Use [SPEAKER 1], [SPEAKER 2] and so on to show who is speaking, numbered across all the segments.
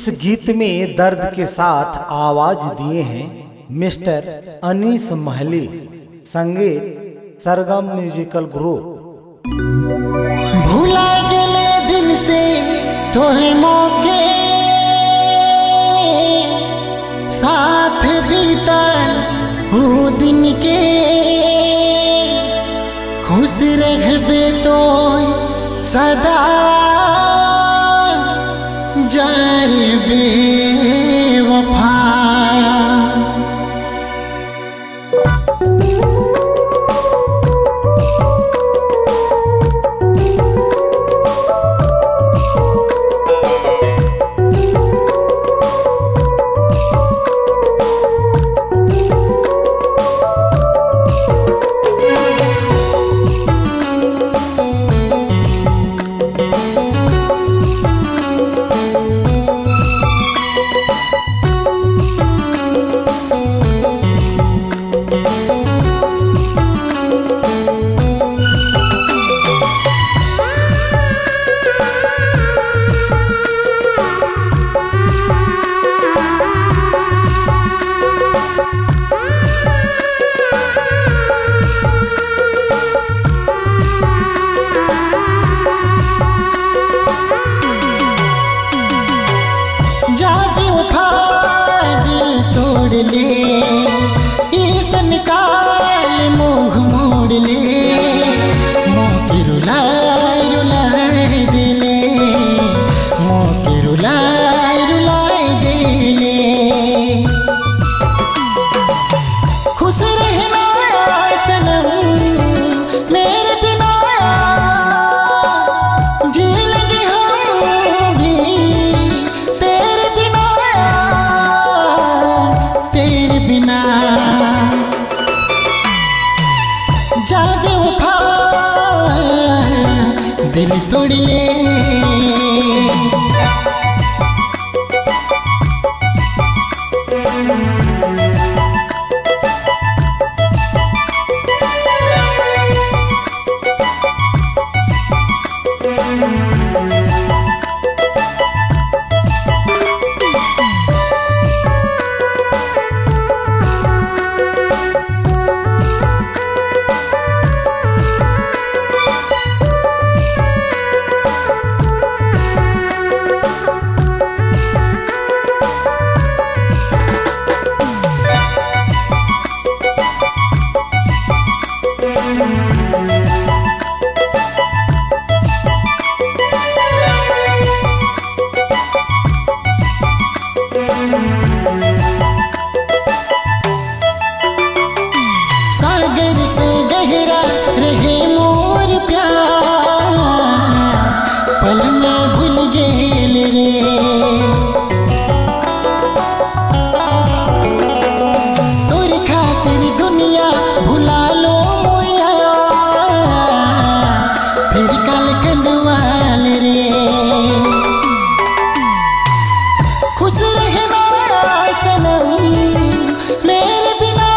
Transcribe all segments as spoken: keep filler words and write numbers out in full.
[SPEAKER 1] इस गीत में दर्द के साथ आवाज दिए हैं मिस्टर अनीस महली, संगीत सरगम म्यूजिकल ग्रुप।
[SPEAKER 2] भूला गेले दिन से तोहे मौके साथ बीतल वो दिन के, खुश रहबे तो सदा जारे बेवफा। निकाल मुँह मोड़ ले, मोके रुलाए रुलाए दिले, मोके रुलाए रुलाए दिले। खुश रहना सनम मेरे बिना, जी लगे हम भी तेरे बिना, तेरे बिना। जागे उठा दिल तोड़ ले, सागर से गहरा रहे मोर प्यार, पल में भूल गेल रे। तोर खातिर दुनिया भुला लो मोया, फिर कल कनवाल रे। खुश रहना सनम मेरे बिना,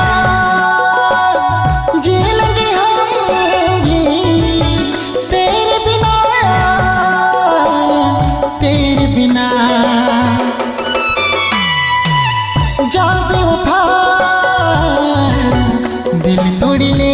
[SPEAKER 2] जी लगे हम भी तेरे बिना, तेरे बिना। जाबे उठा दिल तोड़ ले,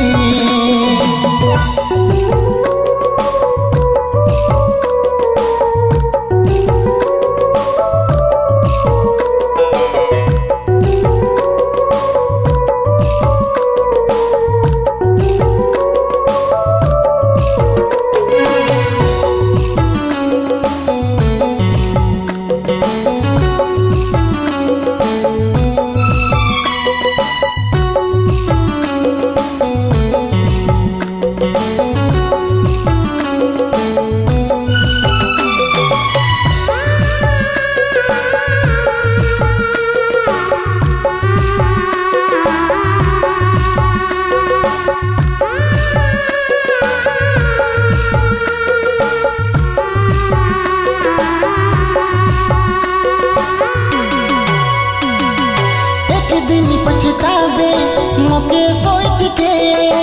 [SPEAKER 2] दिन पछतावे मोके सोच के,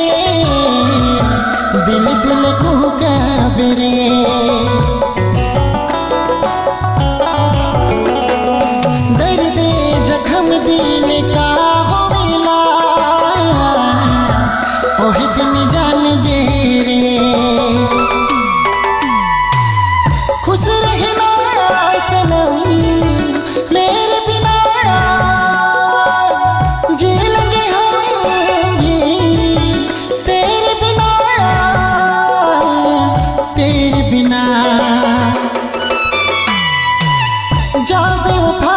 [SPEAKER 2] दिल दिल को गावे रे। जाबे उठा